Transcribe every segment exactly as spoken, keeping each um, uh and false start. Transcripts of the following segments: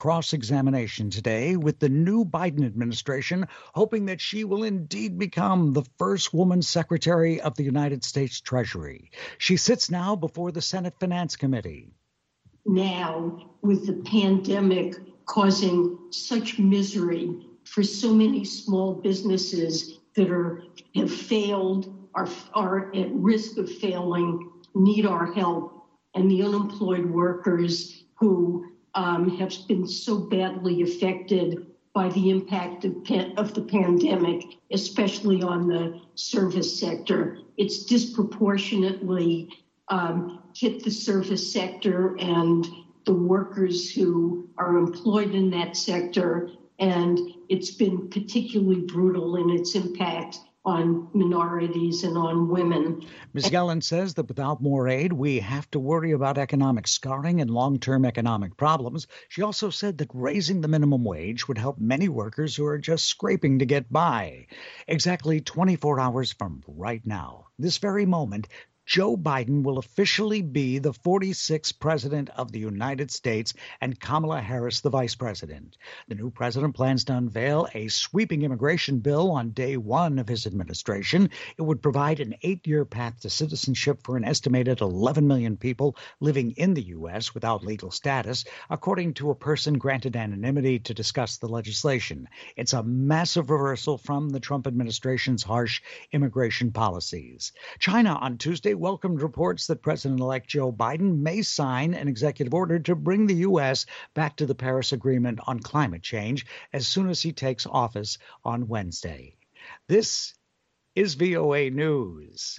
cross-examination today with the new Biden administration, hoping that she will indeed become the first woman Secretary of the United States Treasury. She sits now before the Senate Finance Committee. Now, with the pandemic causing such misery for so many small businesses that are have failed, are, are at risk of failing, need our help, and the unemployed workers who um, have been so badly affected by the impact of, of the pandemic, especially on the service sector. It's disproportionately um, hit the service sector and the workers who are employed in that sector, and it's been particularly brutal in its impact on minorities and on women. Miz Yellen says that without more aid, we have to worry about economic scarring and long-term economic problems. She also said that raising the minimum wage would help many workers who are just scraping to get by. Exactly twenty-four hours from right now, this very moment, Joe Biden will officially be the forty-sixth president of the United States and Kamala Harris the vice president. The new president plans to unveil a sweeping immigration bill on day one of his administration. It would provide an eight-year path to citizenship for an estimated eleven million people living in the U S without legal status, according to a person granted anonymity to discuss the legislation. It's a massive reversal from the Trump administration's harsh immigration policies. China on Tuesday welcomed reports that President-elect Joe Biden may sign an executive order to bring the U S back to the Paris Agreement on climate change as soon as he takes office on Wednesday. This is V O A News.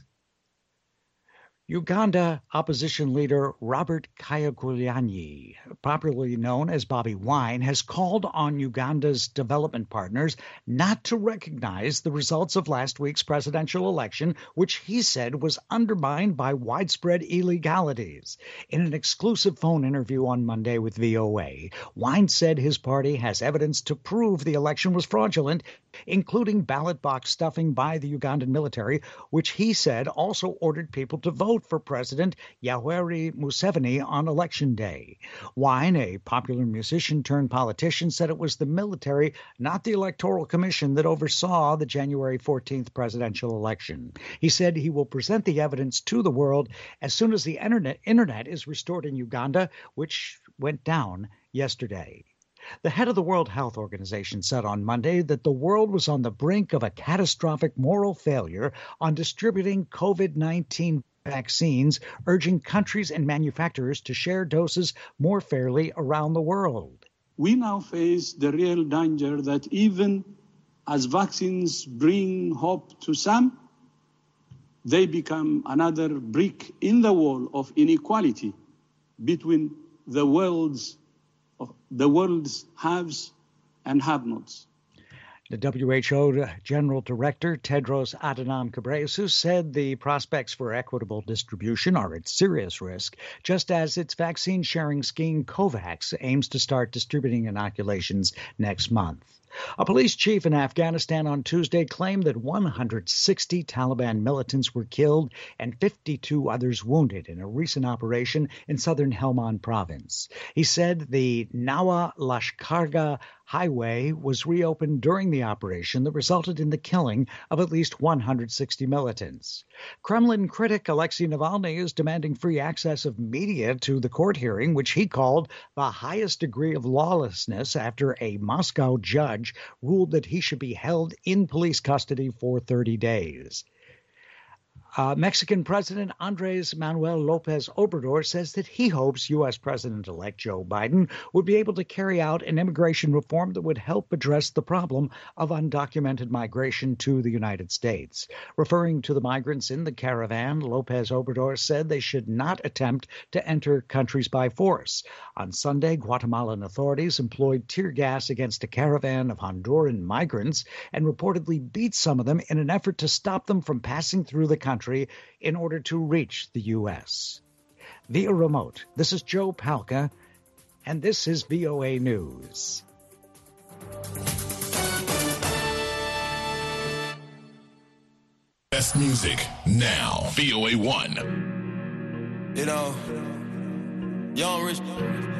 Uganda opposition leader Robert Kyagulanyi, popularly known as Bobi Wine, has called on Uganda's development partners not to recognize the results of last week's presidential election, which he said was undermined by widespread illegalities. In an exclusive phone interview on Monday with V O A, Wine said his party has evidence to prove the election was fraudulent, including ballot box stuffing by the Ugandan military, which he said also ordered people to vote for President Yoweri Museveni on Election Day. Wine, a popular musician turned politician, said it was the military, not the Electoral Commission, that oversaw the January fourteenth presidential election. He said he will present the evidence to the world as soon as the internet, internet is restored in Uganda, which went down yesterday. The head of the World Health Organization said on Monday that the world was on the brink of a catastrophic moral failure on distributing COVID nineteen vaccines, urging countries and manufacturers to share doses more fairly around the world. We now face the real danger that even as vaccines bring hope to some, they become another brick in the wall of inequality between the world's the world's haves and have-nots. The W H O General Director Tedros Adhanom Ghebreyesus said the prospects for equitable distribution are at serious risk, just as its vaccine-sharing scheme COVAX aims to start distributing inoculations next month. A police chief in Afghanistan on Tuesday claimed that one hundred sixty Taliban militants were killed and fifty-two others wounded in a recent operation in southern Helmand province. He said the Nawa Lashkargah highway was reopened during the operation that resulted in the killing of at least one hundred sixty militants. Kremlin critic Alexei Navalny is demanding free access of media to the court hearing, which he called the highest degree of lawlessness after a Moscow judge ruled that he should be held in police custody for thirty days. Uh, Mexican President Andres Manuel Lopez Obrador says that he hopes U S. President-elect Joe Biden would be able to carry out an immigration reform that would help address the problem of undocumented migration to the United States. Referring to the migrants in the caravan, Lopez Obrador said they should not attempt to enter countries by force. On Sunday, Guatemalan authorities employed tear gas against a caravan of Honduran migrants and reportedly beat some of them in an effort to stop them from passing through the country in order to reach the U S. Via remote, this is Joe Palca, and this is V O A News. Best music now. V O A one. You know, Young Rich.